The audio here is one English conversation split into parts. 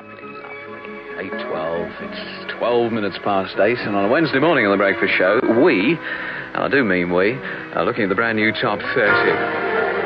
Lovely. 8:12. It's 12 minutes past 8, and on a Wednesday morning on The Breakfast Show, we, and I do mean we, are looking at the brand new Top 30.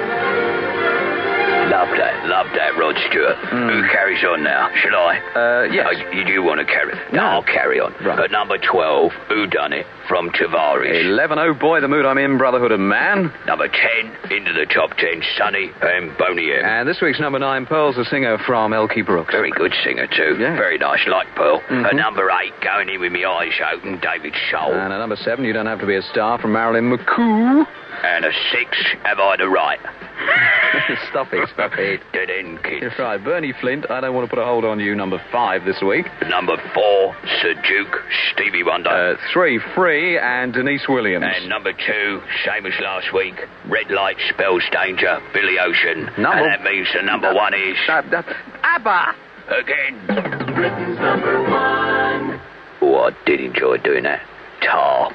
Love that, Rod Stewart. Who carries on now? Should I? Yes. Oh, you do want to carry... No. I'll carry on. Right. At number 12, Who Done It? From Tavares. 11, Oh Boy, The Mood I'm In, Brotherhood of Man. Number 10, into the top 10, Sonny and Boney M. And this week's number 9, Pearl's the singer from Elkie Brooks. Very good singer, too. Yeah. Very nice, like Pearl. At number 8, Going In With Me Eyes Open, David Soul. And at number 7, You Don't Have to Be a Star from Marilyn McCoo. And a 6, Have I the Right? Stop it. Dead End Kids. You're right. Bernie Flint, I Don't Want to Put a Hold on You, number 5 this week. Number 4, Sir Duke, Stevie Wonder. 3, Free, and Denise Williams. And number 2, same as last week, Red Light Spells Danger, Billy Ocean. And that means the number 1 is... ABBA! Again. Britain's number 1. Oh, I did enjoy doing that. Tar.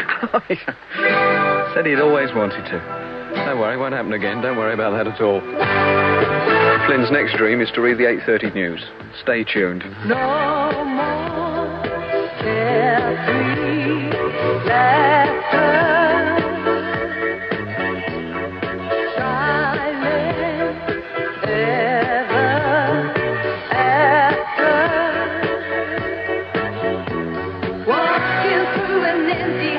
Said he'd always wanted to. Don't worry, it won't happen again. Don't worry about that at all. Flynn's next dream is to read the 8:30 news. Stay tuned. No more carefree laughter. Silence ever after. Walking through an empty